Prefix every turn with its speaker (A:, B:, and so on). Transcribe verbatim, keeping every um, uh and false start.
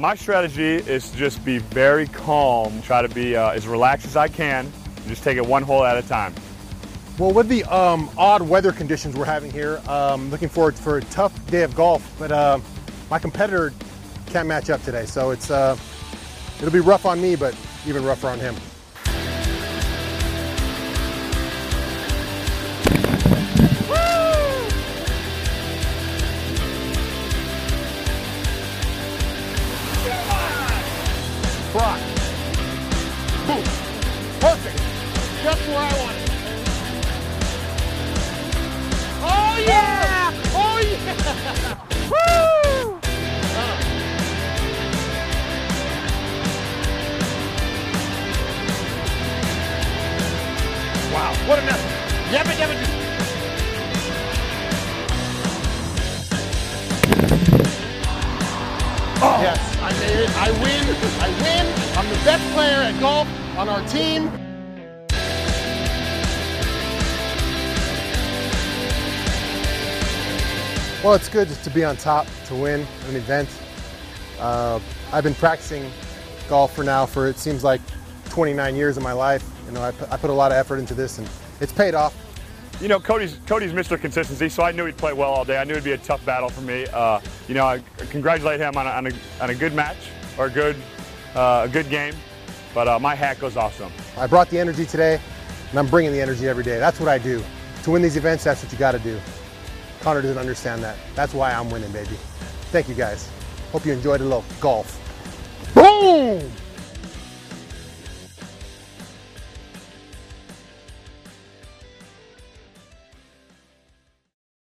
A: my strategy is to just be very calm, try to be uh, as relaxed as I can, and just take it one hole at a time.
B: Well, with the um, odd weather conditions we're having here, um, looking forward for a tough day of golf, but uh, my competitor can't match up today, so it's uh, it'll be rough on me, but even rougher on him. Rock. Boom. Perfect. Just where I want it. Oh yeah! Oh yeah! Woo! Uh. Wow, what a mess. Yabba yabba do. Oh. Yes, I made it. I win. I win. I'm the best player at golf on our team. Well, it's good to be on top, to win an event. Uh, I've been practicing golf for now for it seems like twenty-nine years of my life. You know, I put, I put a lot of effort into this, and it's paid off.
A: You know, Cody's Cody's Mister Consistency, so I knew he'd play well all day. I knew it'd be a tough battle for me. Uh, you know, I congratulate him on a, on a, on a good match or a good uh, a good game. But uh, my hat goes off to him. I brought the energy today, and I'm bringing the energy every day. That's what I do. To win these events, that's what you got to do. Connor doesn't understand that. That's why I'm winning, baby. Thank you, guys. Hope you enjoyed a little golf. Boom!